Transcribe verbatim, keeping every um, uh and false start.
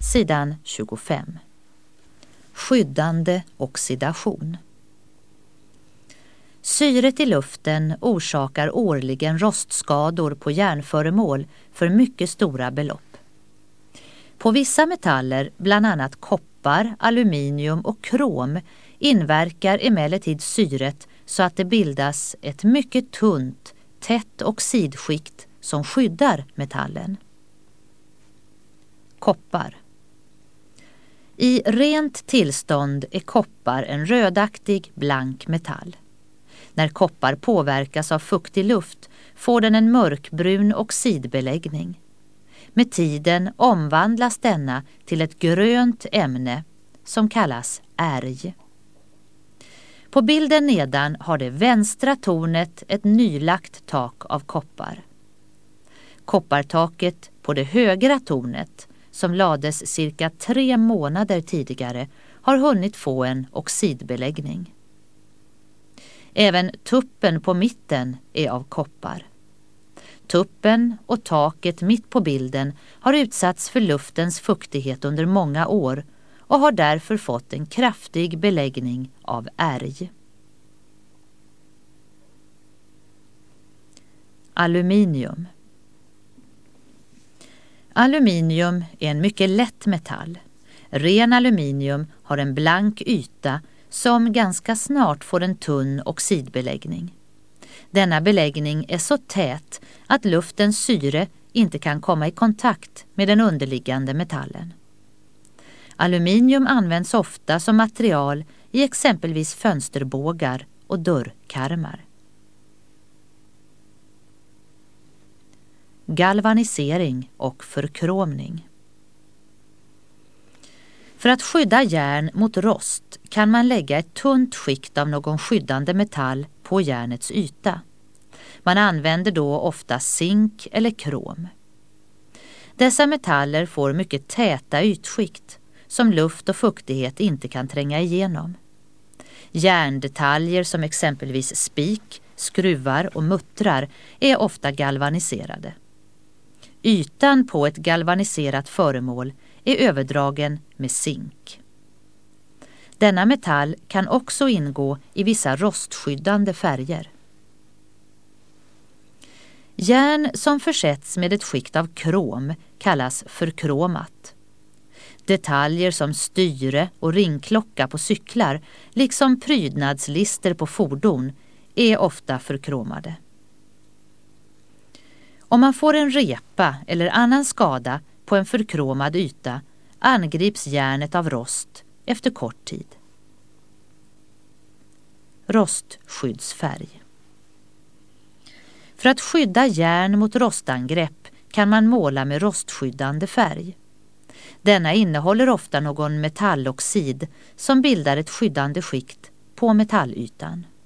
sidan tjugofem. Skyddande oxidation. Syret i luften orsakar årligen rostskador på järnföremål för mycket stora belopp. På vissa metaller, bland annat koppar, aluminium och krom, inverkar emellertid syret så att det bildas ett mycket tunt, tätt oxidskikt som skyddar metallen. Koppar. I rent tillstånd är koppar en rödaktig, blank metall. När koppar påverkas av fuktig luft får den en mörkbrun oxidbeläggning. Med tiden omvandlas denna till ett grönt ämne som kallas ärg. På bilden nedan har det vänstra tornet ett nylagt tak av koppar. Koppartaket på det högra tornet, som lades cirka tre månader tidigare, har hunnit få en oxidbeläggning. Även tuppen på mitten är av koppar. Tuppen och taket mitt på bilden har utsatts för luftens fuktighet under många år och har därför fått en kraftig beläggning av ärg. Aluminium. Aluminium är en mycket lätt metall. Ren aluminium har en blank yta som ganska snart får en tunn oxidbeläggning. Denna beläggning är så tät att luftens syre inte kan komma i kontakt med den underliggande metallen. Aluminium används ofta som material i exempelvis fönsterbågar och dörrkarmar. Galvanisering och förkromning. För att skydda järn mot rost kan man lägga ett tunt skikt av någon skyddande metall på järnets yta. Man använder då ofta zink eller krom. Dessa metaller får mycket täta ytskikt som luft och fuktighet inte kan tränga igenom. Järndetaljer som exempelvis spik, skruvar och muttrar är ofta galvaniserade. Ytan på ett galvaniserat föremål är överdragen med zink. Denna metall kan också ingå i vissa rostskyddande färger. Järn som försätts med ett skikt av krom kallas förkromat. Detaljer som styre och ringklocka på cyklar, liksom prydnadslister på fordon, är ofta förkromade. Om man får en repa eller annan skada på en förkromad yta angrips järnet av rost efter kort tid. Rostskyddsfärg. För att skydda järn mot rostangrepp kan man måla med rostskyddande färg. Denna innehåller ofta någon metalloxid som bildar ett skyddande skikt på metallytan.